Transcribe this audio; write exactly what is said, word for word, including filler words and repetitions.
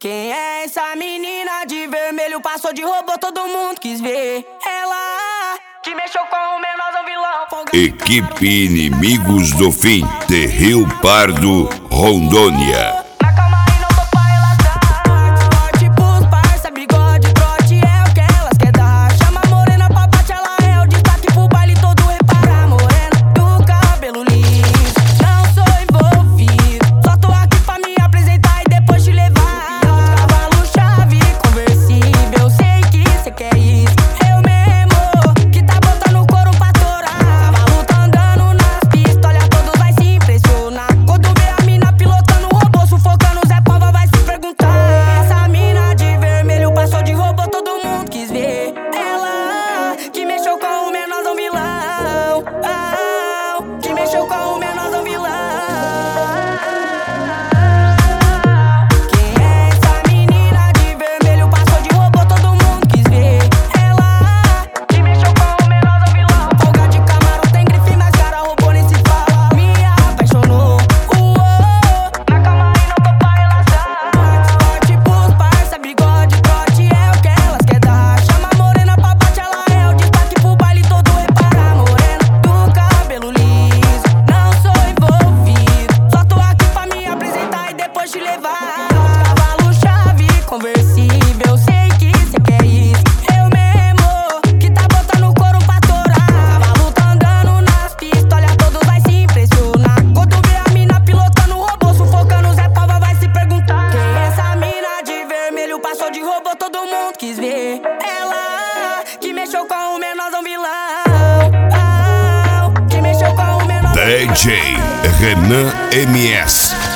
Quem é essa menina de vermelho? Passou de robô, todo mundo quis ver. Ela que mexeu com o menosão vilão. Equipe Inimigos do Fim, Terril Pardo, Rondônia. Mexeu com o menosão vilão. Quem é essa menina de vermelho? Passou de robô, todo mundo quis ver. Ela que mexeu com o menosão vilão. Folga de camarão, tem grife nas cara, robô nem se fala. Me apaixonou, uou. Na calma aí, não tô pra relaxar. Forte pros parça, bigode, trote é o que elas quer dar. Chama a morena pra bate, ela é o destaque pro baile todo. Repara, morena do cabelo liso. Te levar, cavalo chave, conversível, sei que cê quer isso. Eu mesmo, que tá botando o couro pra torar. Cavalo tá andando nas pistas, olha, todos vai se impressionar. Quando vê a mina pilotando o robô, sufocando, Zé Pava vai se perguntar: quem é essa mina de vermelho? Passou de robô, todo mundo quis ver. Ela que mexeu com o menosão vilão. Que mexeu com o menosão vilão. D J Renan M S